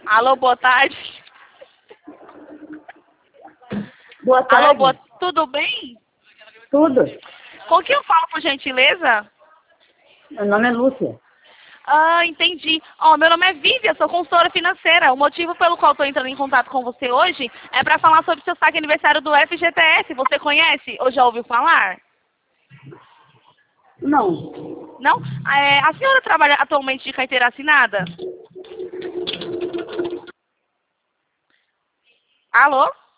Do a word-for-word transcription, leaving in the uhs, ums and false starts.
Alô, boa tarde. Boa tarde. Alô, boa... tudo bem? Tudo. Com quem eu falo, por gentileza? Meu nome é Lúcia. Ah, entendi. Ó, meu nome é Vivian, sou consultora financeira. O motivo pelo qual estou entrando em contato com você hoje é para falar sobre o seu saque aniversário do F G T S. Você conhece ou já ouviu falar? Não. Não? É, a senhora trabalha atualmente de carteira assinada? Alô?